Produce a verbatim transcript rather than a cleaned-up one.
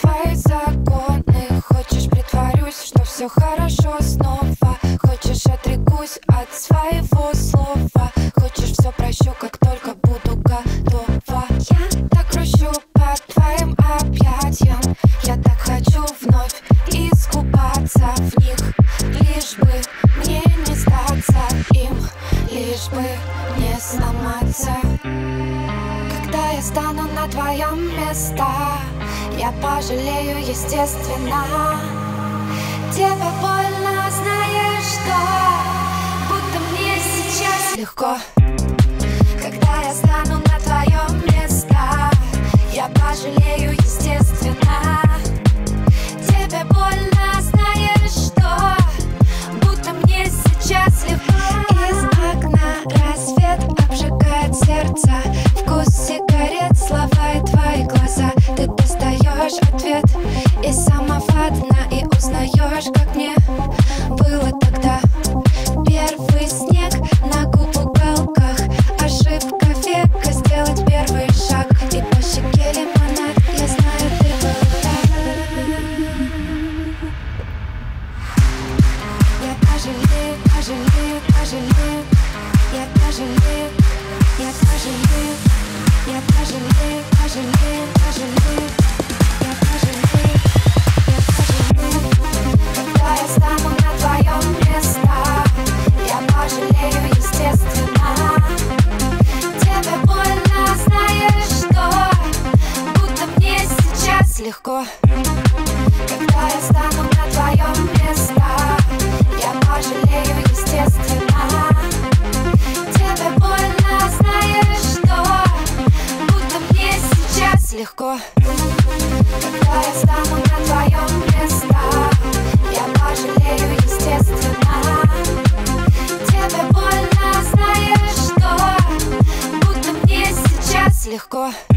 твои законы. Хочешь, притворюсь, что все хорошо снова. Хочешь, отрекусь от своего слова. Хочешь, все прощу, как только буду готова. Я так грущу под твоим объятиям. Я так хочу вновь искупаться в них. Лишь бы мне не сдаться им, лишь бы не сломаться. Когда я стану на твоем месте, я пожалею, естественно. Тебе больно, знаешь что? Будто мне сейчас легко. Когда я стану на твоем месте, я пожалею, естественно. Тебе больно, знаешь что? Будто мне сейчас легко. Из окна рассвет обжигает сердце. Вкус сигарет, слова и твои глаза. Ты достаешь ответ из самого дна и узнаешь, как мне было тогда. Первый снег на губ уголках. Ошибка века сделать первый шаг. И по щеке лимонад, я знаю, ты была. Я пожалею, пожалею, пожалею. Я пожалею, я пожалею. Я пожалею, пожалею, пожалею. Я пожалею, я пожалею. Когда я стану на твоем месте, я пожалею, естественно. Тебе больно, знаешь что? Будто мне сейчас легко. Когда я стану на твоем месте, я пожалею, естественно. Тебе больно, знаешь что? Будто мне сейчас легко. Когда я стану на твоем месте, я пожалею, естественно. Тебе больно, знаешь что? Будто мне сейчас легко.